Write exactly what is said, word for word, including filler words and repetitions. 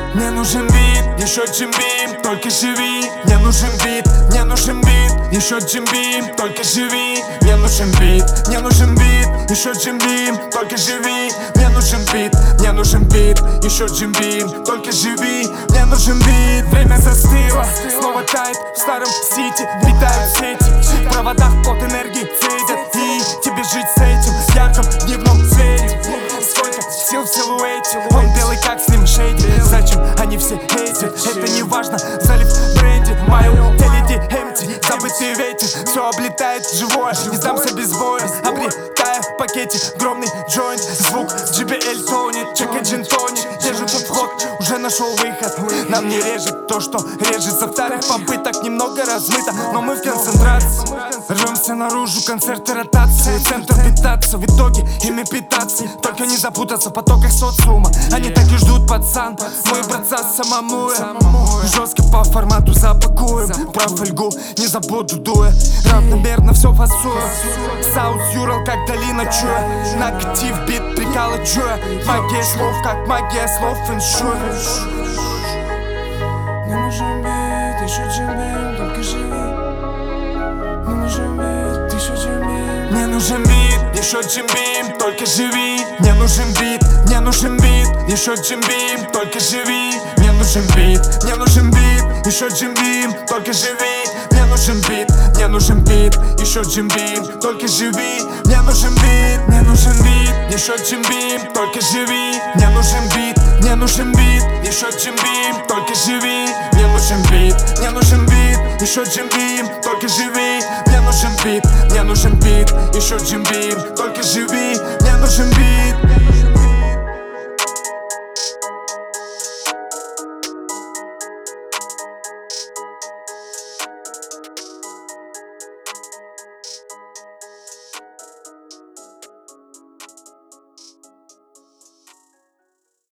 Мне нужен бит, еще джимбим, только живи. Мне нужен бит, мне нужен бит, еще джимбим, только живи. Мне нужен бит, мне нужен бит, еще джимбим, только живи. Мне нужен бит, мне нужен бит, еще джимбим, только живи. Мне нужен бит. Время застыло, снова тает в старом сити. Питают сети, в проводах от энергии цедят. И тебе жить с этим ярком дневном свете. Сколько сил в силуэте, он белый как Slim Shady. Зачем они все эти? Это не важно, залив бренди. В моем теле ди эмти, забытый ветер. Все облетает живое, не сдамся без боя. Обретая в пакете огромный джойнт. Звук джи би эл тонет, чека джин тоник. Держу тут вход, уже нашел выход. Нам не режет то, что режет. Со вторых попыток немного размыто, но мы в концентрации. Рвемся наружу, концерты, ротации. Центр питаться, в итоге ими питаться. Только не запутаться в потоках социума. Они так и ждут, пацан. Мой братца самому жестко по формату запакуем. Про фольгу не забуду, дуя. Равномерно все фасую. Саут Юрал, как долина чуя. На актив бит, прикалы чуя. Магия слов, как магия слов, фэншуй. Мне нужен бит, еще джимбим, только живи. Мне нужен бит, еще джимбим. Мне нужен бит, еще джимбим, только живи. Мне нужен бит, мне нужен бит, еще джимбим, только живи. Мне нужен бит, мне нужен бит, еще джимбим, только живи. Мне нужен бит, мне нужен бит, еще джимбим, только живи. Мне нужен бит, мне нужен бит, еще джимбим, только живи. Мне нужен бит, мне нужен бит, еще джимбим, только живи. Мне нужен бит, мне нужен бит, еще джимбим, только живи. Мне нужен бит, мне нужен бит, еще джимбим, только живи. Мне нужен бит.